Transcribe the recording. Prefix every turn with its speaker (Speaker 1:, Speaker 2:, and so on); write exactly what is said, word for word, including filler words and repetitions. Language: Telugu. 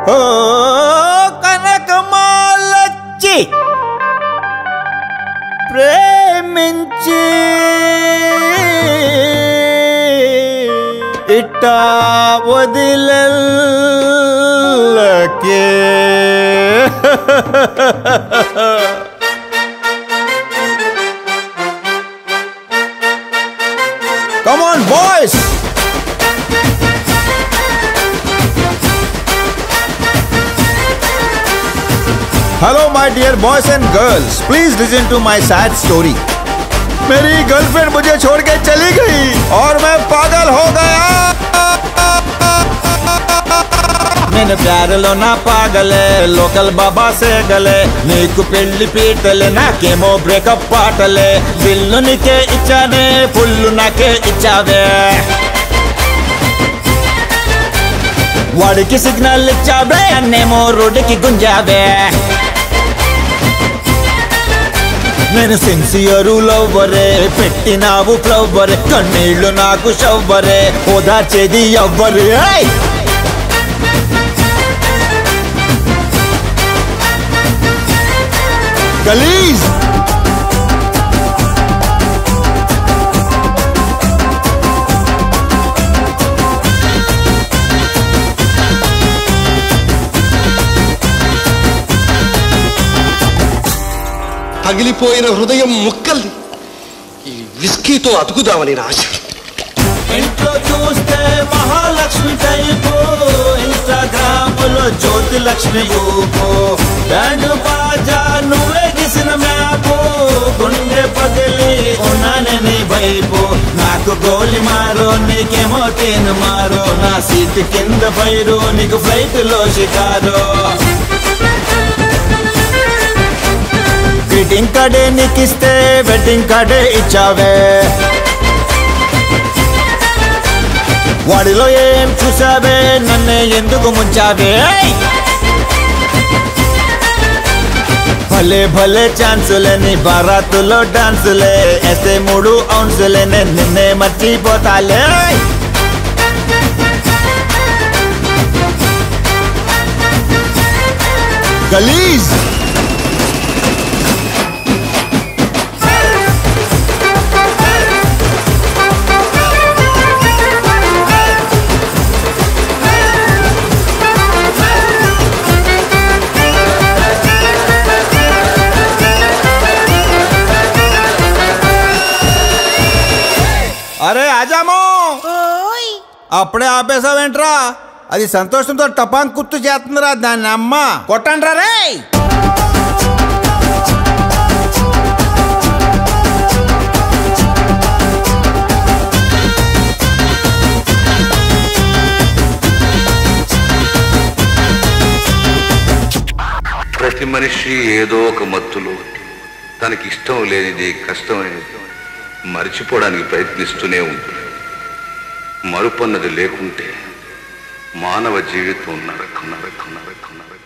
Speaker 1: ఓ కనకమాలచ్చి ప్రేమించి ఇట్టా వదిలకే Come on, boys! Hello, my dear boys and girls. Please listen to my sad story. मेरी गर्लफ्रेंड मुझे छोड़ के चली गई और मैं पागल हो गया. నేను ప్యారలో నా పాగలే లోకల్ బాబా సేగలే నీకు పెళ్లి పీటలే నాకేమో బ్రేకప్ పాటలే బిల్లు నీకే ఇచ్చానే ఫుల్లు నాకే ఇచ్చావే వాడికి సిగ్నల్ ఇచ్చావే అన్నేమో రోడ్డుకి గుంజావే నేను సిన్సియరు లవ్వరే పెట్టినావు ఫ్లవ్వరే కన్నీళ్లు నాకు షవ్వరే ఓదార్చేది ఎవ్వరే Galees!
Speaker 2: పగిలిపోయిన హృదయం ముక్కల్ని ఈ విస్కీతో అతుకుదామని నా ఆశ.
Speaker 1: ఇంట్లో చూస్తే మహాలక్ష్మి టైపు ఇన్స్టాగ్రాములో జ్యోతి లక్ష్మి ఊపో బ్యాండ్ బాజా నువ్వే గిసిన మ్యాపు గుండె పగిలి ఉన్నానే నీ వైపు నాకు గోలి మారో నీకేమో తేను మారో నా సీట్ కింద పైరు నీకు ఫ్లైట్ లో షికారో గ్రీటింగ్ కార్డే నీకిస్తే వెడ్డింగ్ కార్డే ఇచ్చావే వాడిలో ఏం చూసావే నన్నే ఎందుకు ముంచావే భలే భలే ఛాన్సులే నీ బారాతులో డాన్సులే ఎస్తే మూడు ఔన్సులే నేను నిన్నే మర్చిపోతాలే గలీజ్ అరే ఆజామో అప్పుడే ఆపేసావేంట్రా అది సంతోషంతో టపాంగ్ కుత్తు చేస్తుందిరా దాన్ని అమ్మ కొట్టండ్రా రే
Speaker 3: ప్రతి మనిషి ఏదో ఒక మత్తులో తనకి ఇష్టం లేనిది కష్టమైనది మరిచిపోవడానికి ప్రయత్నిస్తూనే ఉంటుంది మరుపన్నది లేకుంటే మానవ జీవితం నరకం నరకం నరకం నరకం